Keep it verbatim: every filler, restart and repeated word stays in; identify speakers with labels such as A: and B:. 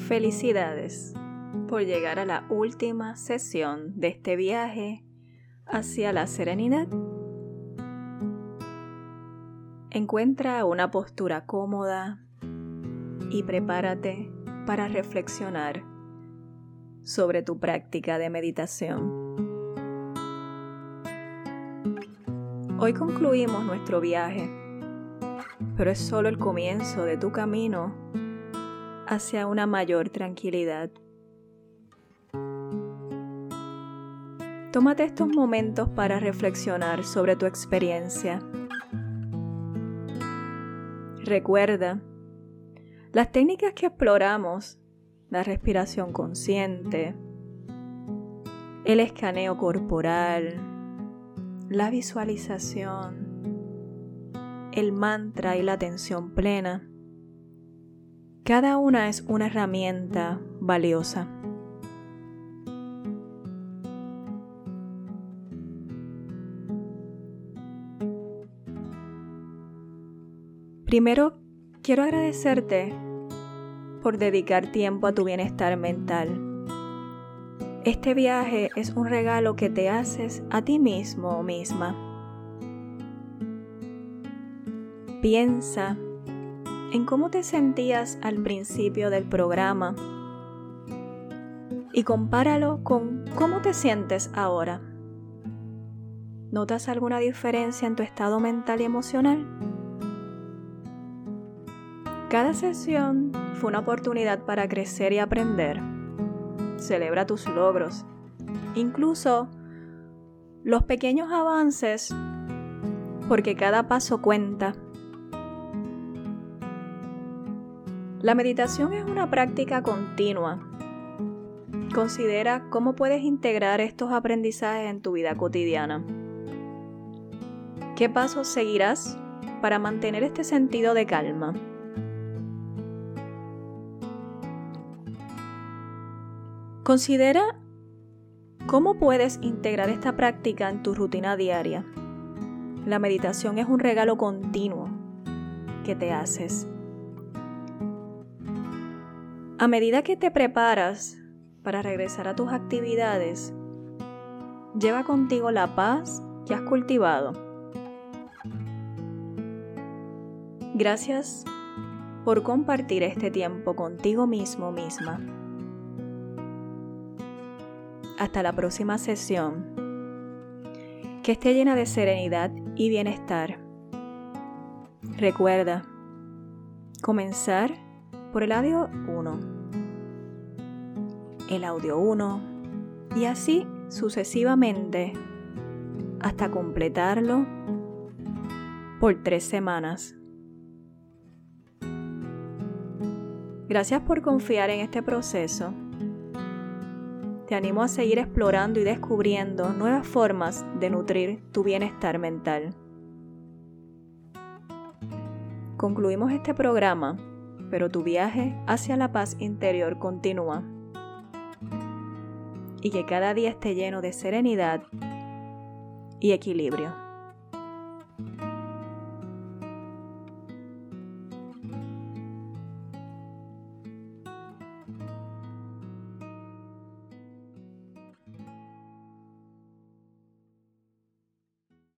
A: Felicidades por llegar a la última sesión de este viaje hacia la serenidad. Encuentra una postura cómoda y prepárate para reflexionar sobre tu práctica de meditación. Hoy concluimos nuestro viaje, pero es solo el comienzo de tu camino hacia una mayor tranquilidad. Tómate estos momentos para reflexionar sobre tu experiencia. Recuerda, las técnicas que exploramos, la respiración consciente, el escaneo corporal, la visualización, el mantra y la atención plena, cada una es una herramienta valiosa. Primero, quiero agradecerte por dedicar tiempo a tu bienestar mental. Este viaje es un regalo que te haces a ti mismo o misma. Piensa en cómo te sentías al principio del programa y compáralo con cómo te sientes ahora. ¿Notas alguna diferencia en tu estado mental y emocional? Cada sesión fue una oportunidad para crecer y aprender. Celebra tus logros, incluso los pequeños avances, porque cada paso cuenta. La meditación es una práctica continua. Considera cómo puedes integrar estos aprendizajes en tu vida cotidiana. ¿Qué pasos seguirás para mantener este sentido de calma? Considera cómo puedes integrar esta práctica en tu rutina diaria. La meditación es un regalo continuo que te haces. A medida que te preparas para regresar a tus actividades, lleva contigo la paz que has cultivado. Gracias por compartir este tiempo contigo mismo misma. Hasta la próxima sesión, que esté llena de serenidad y bienestar. Recuerda, comenzar por el audio uno, el audio uno y así sucesivamente hasta completarlo por tres semanas. Gracias por confiar en este proceso. Te animo a seguir explorando y descubriendo nuevas formas de nutrir tu bienestar mental. Concluimos este programa, pero tu viaje hacia la paz interior continúa. Y que cada día esté lleno de serenidad y equilibrio.